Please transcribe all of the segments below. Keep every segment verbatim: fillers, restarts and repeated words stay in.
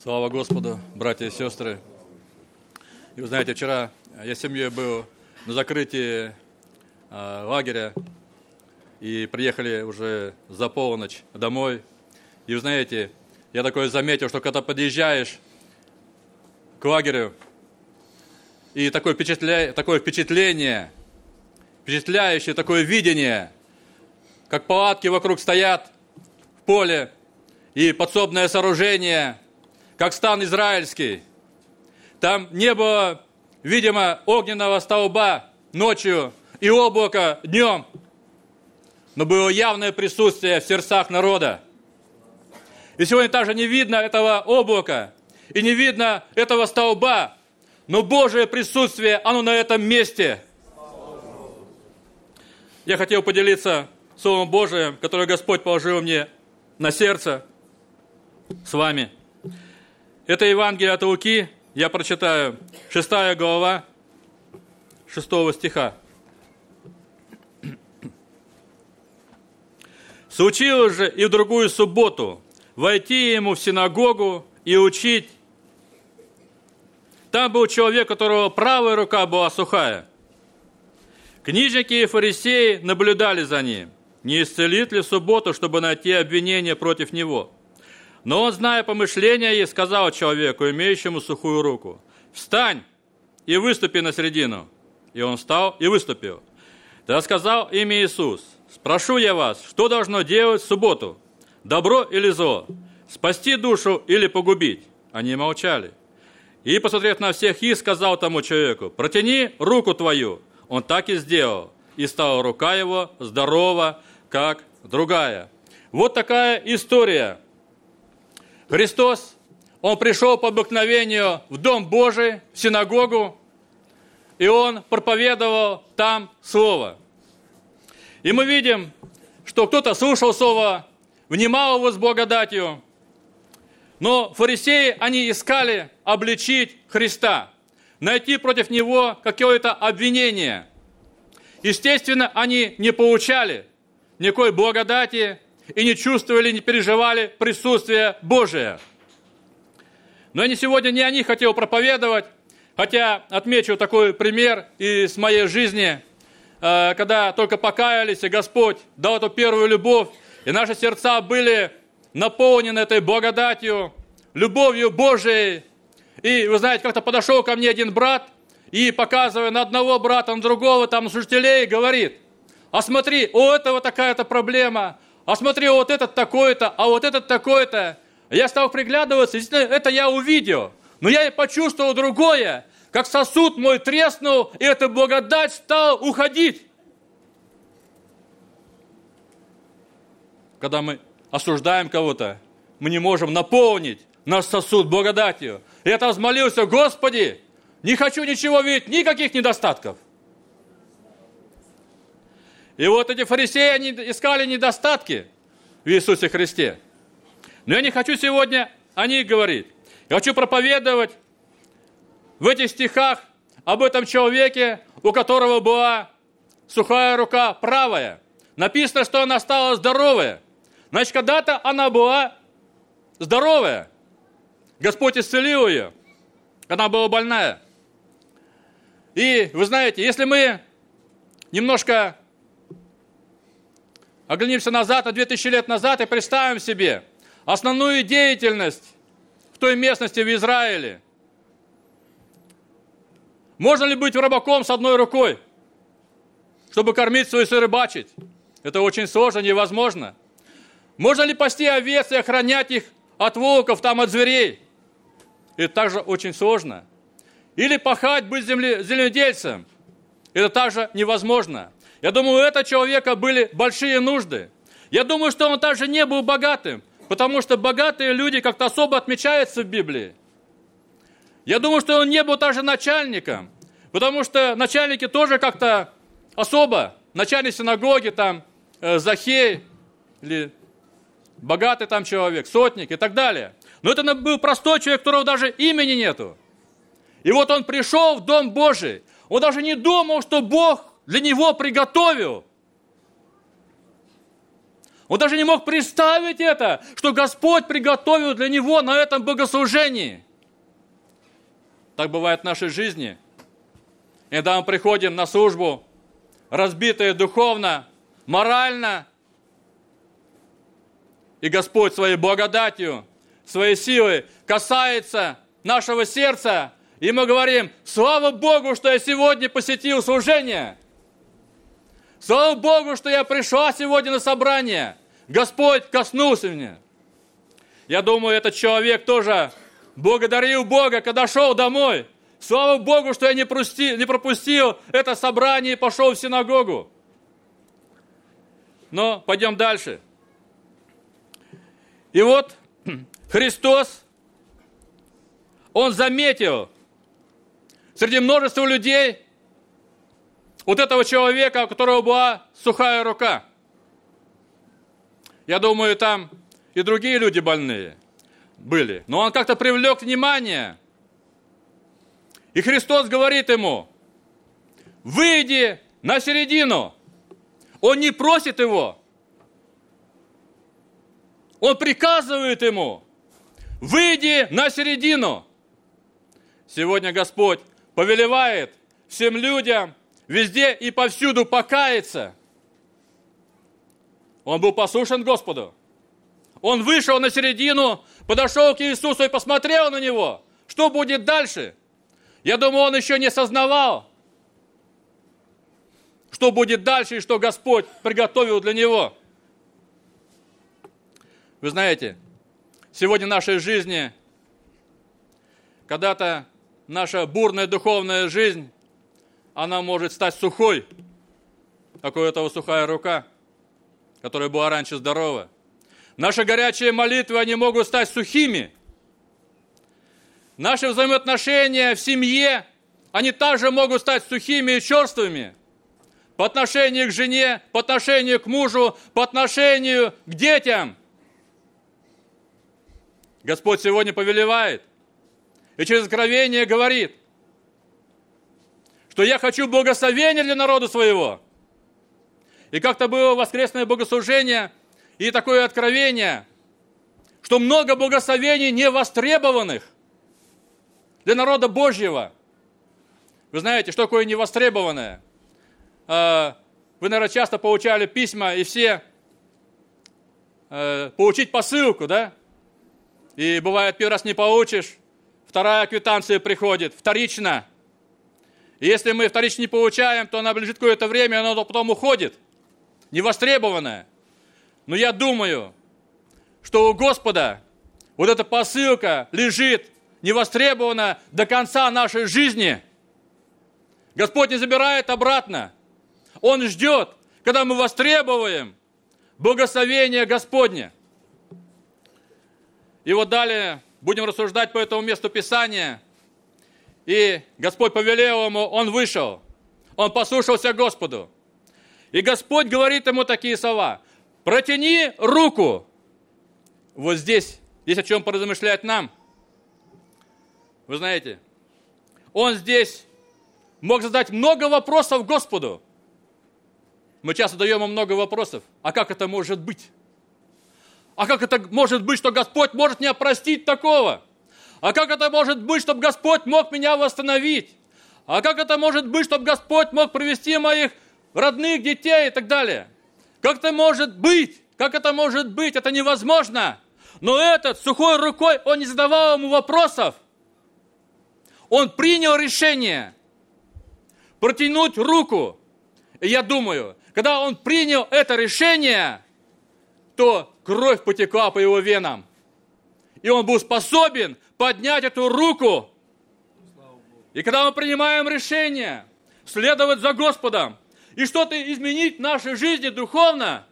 Слава Господу, братья и сестры. И вы знаете, вчера я с семьей был на закрытии э, лагеря, и приехали уже за полночь домой. И вы знаете, я такое заметил, что когда подъезжаешь к лагерю, и такое, впечатля... такое впечатление, впечатляющее такое видение, как палатки вокруг стоят в поле, и подсобное сооружение, как стан израильский. Там не было, видимо, огненного столба ночью и облака днем, но было явное присутствие в сердцах народа. И сегодня также не видно этого облака и не видно этого столба, но Божие присутствие, оно на этом месте. Я хотел поделиться Словом Божиим, которое Господь положил мне на сердце с вами. Это Евангелие от Луки, я прочитаю, шестая глава, шестого стиха. «Случилось же и в другую субботу войти ему в синагогу и учить. Там был человек, у которого правая рука была сухая. Книжники и фарисеи наблюдали за ним, не исцелит ли в субботу, чтобы найти обвинение против него. Но он, зная помышления ей, сказал человеку, имеющему сухую руку: «Встань и выступи на середину». И он встал и выступил. Тогда сказал им Иисус: «Спрошу я вас, что должно делать в субботу? Добро или зло? Спасти душу или погубить?» Они молчали. И, посмотрев на всех их, сказал тому человеку: «Протяни руку твою». Он так и сделал. И стала рука его здорова, как другая. Вот такая история. Христос, Он пришел по обыкновению в Дом Божий, в синагогу, и Он проповедовал там Слово. И мы видим, что кто-то слушал Слово, внимал его с благодатью, но фарисеи, они искали обличить Христа, найти против Него какое-то обвинение. Естественно, они не получали никакой благодати, и не чувствовали, не переживали присутствие Божие. Но я не сегодня не о них хотел проповедовать, хотя отмечу такой пример из моей жизни, когда только покаялись, и Господь дал эту первую любовь, и наши сердца были наполнены этой благодатью, любовью Божией. И, вы знаете, как-то подошел ко мне один брат, и, показывая на одного брата, на другого, там, служителей, говорит: «А смотри, у этого такая-то проблема, а смотри, вот этот такой-то, а вот этот такой-то». Я стал приглядываться, и это я увидел. Но я и почувствовал другое, как сосуд мой треснул, и эта благодать стала уходить. Когда мы осуждаем кого-то, мы не можем наполнить наш сосуд благодатью. И я там взмолился: «Господи, не хочу ничего видеть, никаких недостатков». И вот эти фарисеи, они искали недостатки в Иисусе Христе. Но я не хочу сегодня о них говорить. Я хочу проповедовать в этих стихах об этом человеке, у которого была сухая рука правая. Написано, что она стала здоровая. Значит, когда-то она была здоровая. Господь исцелил ее, она была больная. И вы знаете, если мы немножко оглянемся назад, на две тысячи лет назад, и представим себе основную деятельность в той местности в Израиле. Можно ли быть рыбаком с одной рукой, чтобы кормить свою и рыбачить? Это очень сложно, невозможно. Можно ли пасти овец и охранять их от волков, там, от зверей? Это также очень сложно. Или пахать, быть земле, земледельцем? Это также невозможно. Я думаю, у этого человека были большие нужды. Я думаю, что он также не был богатым, потому что богатые люди как-то особо отмечаются в Библии. Я думаю, что он не был также начальником, потому что начальники тоже как-то особо, начальник синагоги, там, э, Захей, или богатый там человек, сотник и так далее. Но это был простой человек, у которого даже имени нету. И вот он пришел в Дом Божий, он даже не думал, что Бог для него приготовил. Он даже не мог представить это, что Господь приготовил для него на этом богослужении. Так бывает в нашей жизни. Иногда мы приходим на службу, разбитые духовно, морально, и Господь своей благодатью, своей силой касается нашего сердца, и мы говорим: слава Богу, что я сегодня посетил служение. Слава Богу, что я пришла сегодня на собрание. Господь коснулся меня. Я думаю, этот человек тоже благодарил Бога, когда шел домой. Слава Богу, что я не, прости, не пропустил это собрание и пошел в синагогу. Но пойдем дальше. И вот Христос, Он заметил среди множества людей вот этого человека, у которого была сухая рука. Я думаю, там и другие люди больные были. Но он как-то привлек внимание. И Христос говорит ему: выйди на середину. Он не просит его. Он приказывает ему: выйди на середину. Сегодня Господь повелевает всем людям везде и повсюду покаяться. Он был послушен Господу. Он вышел на середину, подошел к Иисусу и посмотрел на Него. Что будет дальше? Я думаю, он еще не осознавал, что будет дальше и что Господь приготовил для него. Вы знаете, сегодня в нашей жизни, когда-то наша бурная духовная жизнь, она может стать сухой, как у этого сухая рука, которая была раньше здорова. Наши горячие молитвы, они могут стать сухими. Наши взаимоотношения в семье, они также могут стать сухими и черствыми. По отношению к жене, по отношению к мужу, по отношению к детям. Господь сегодня повелевает и через откровение говорит, что я хочу благословения для народа своего. И как-то было воскресное богослужение и такое откровение, что много благословений невостребованных для народа Божьего. Вы знаете, что такое невостребованное? Вы, наверное, часто получали письма, и все получить посылку, да? И бывает, первый раз не получишь, вторая квитанция приходит, вторично. И если мы вторично не получаем, то она лежит какое-то время, и она потом уходит, невостребованная. Но я думаю, что у Господа вот эта посылка лежит невостребованно до конца нашей жизни. Господь не забирает обратно. Он ждет, когда мы востребуем благословение Господне. И вот далее будем рассуждать по этому месту Писания. И Господь повелел ему, он вышел. Он послушался Господу. И Господь говорит ему такие слова: протяни руку. Вот здесь, здесь о чем поразмышлять нам. Вы знаете, он здесь мог задать много вопросов Господу. Мы часто даем ему много вопросов. А как это может быть? А как это может быть, что Господь может меня простить такого? А как это может быть, чтобы Господь мог меня восстановить? А как это может быть, чтобы Господь мог привести моих родных, детей и так далее? Как это может быть? Как это может быть? Это невозможно. Но этот сухой рукой, он не задавал ему вопросов. Он принял решение протянуть руку. И я думаю, когда он принял это решение, то кровь потекла по его венам. И он был способен поднять эту руку. И когда мы принимаем решение следовать за Господом и что-то изменить в нашей жизни духовно,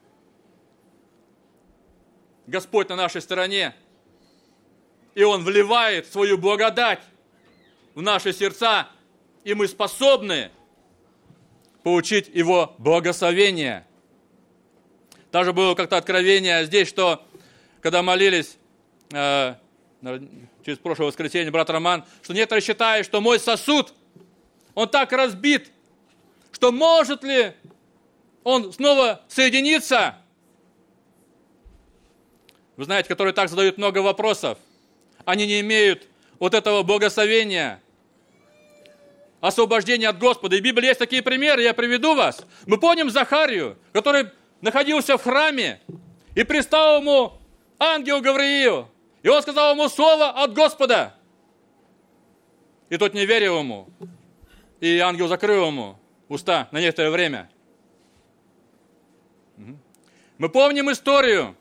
Господь на нашей стороне, и Он вливает свою благодать в наши сердца, и мы способны получить Его благословение. Также было как-то откровение здесь, что когда молились э, через прошлое воскресенье, брат Роман, что некоторые считают, что мой сосуд, он так разбит, что может ли он снова соединиться? вы знаете, которые так задают много вопросов, они не имеют вот этого благословения, освобождения от Господа. И в Библии есть такие примеры, я приведу вас. Мы помним Захарию, который находился в храме, и пристал ему ангел Гавриил, и он сказал ему слово от Господа. И тот не верил ему, и ангел закрыл ему уста на некоторое время. Мы помним историю,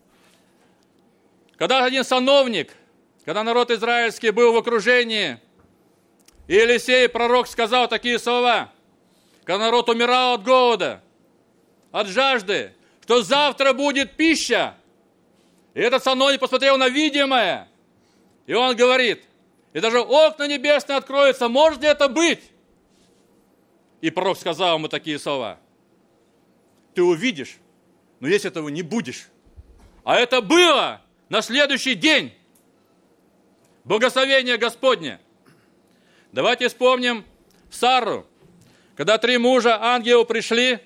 когда один сановник, когда народ израильский был в окружении, и Елисей, пророк, сказал такие слова, когда народ умирал от голода, от жажды, что завтра будет пища. И этот сановник посмотрел на видимое, и он говорит, и даже окна небесные откроются, может ли это быть? И пророк сказал ему такие слова, ты увидишь, но если этого не будешь. А это было на следующий день. Благословение Господне. Давайте вспомним Сару, когда три мужа ангелу пришли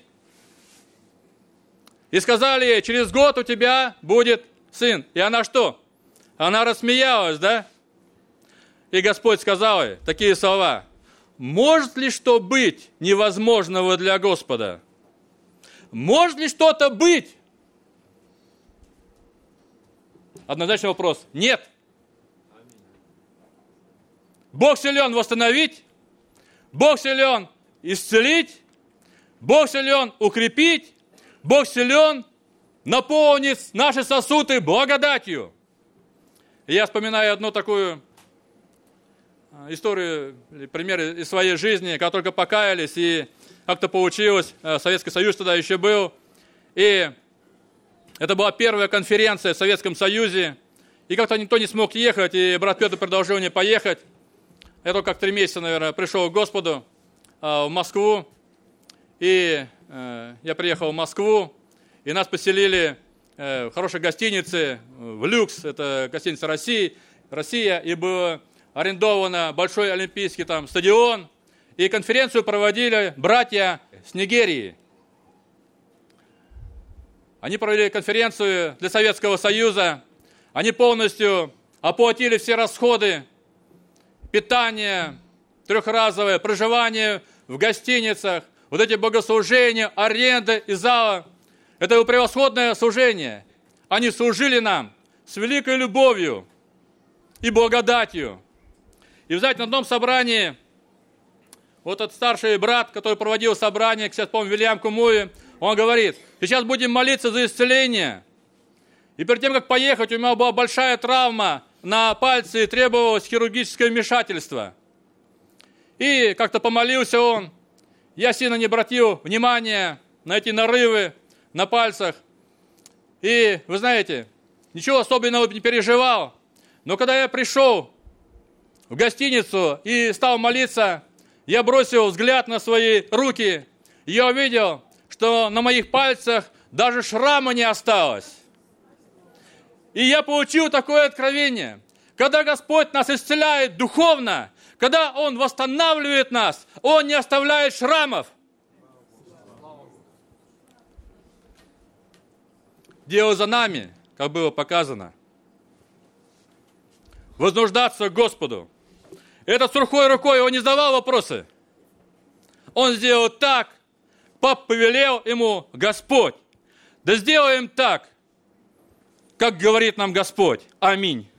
и сказали ей, через год у тебя будет сын. И она что? Она рассмеялась, да? И Господь сказал ей такие слова. Может ли что быть невозможного для Господа? Может ли что-то быть? Однозначный вопрос. Нет. Бог силен восстановить, Бог силен исцелить, Бог силен укрепить, Бог силен наполнить наши сосуды благодатью. И я вспоминаю одну такую историю, пример из своей жизни, когда только покаялись, и как-то получилось, Советский Союз тогда еще был, и это была первая конференция в Советском Союзе, и как-то никто не смог ехать, и брат Петр предложил мне поехать. Я только как три месяца, наверное, пришел к Господу э, в Москву, и э, я приехал в Москву, и нас поселили э, в хорошей гостинице, в «Люкс», это гостиница России, Россия, и был арендован большой олимпийский там стадион, и конференцию проводили братья с Нигерии. Они провели конференцию для Советского Союза, они полностью оплатили все расходы, питание трехразовое, проживание в гостиницах, вот эти богослужения, аренда и зала. Это было превосходное служение. Они служили нам с великой любовью и благодатью. И, вы знаете, на одном собрании, вот этот старший брат, который проводил собрание, сейчас, помню, Вильям Кумуи, он говорит, сейчас будем молиться за исцеление. И перед тем, как поехать, у меня была большая травма на пальце, и требовалось хирургическое вмешательство. И как-то помолился он. Я сильно не обратил внимания на эти нарывы на пальцах. И, вы знаете, ничего особенного не переживал. Но когда я пришел в гостиницу и стал молиться, я бросил взгляд на свои руки. И я увидел, что на моих пальцах даже шрама не осталось. И я получил такое откровение. Когда Господь нас исцеляет духовно, когда Он восстанавливает нас, Он не оставляет шрамов. Дело за нами, как было показано. Вознуждаться к Господу. Этот с сухой рукой, он не задавал вопросы. Он сделал так, пап повелел ему Господь. Да сделаем так, как говорит нам Господь. Аминь.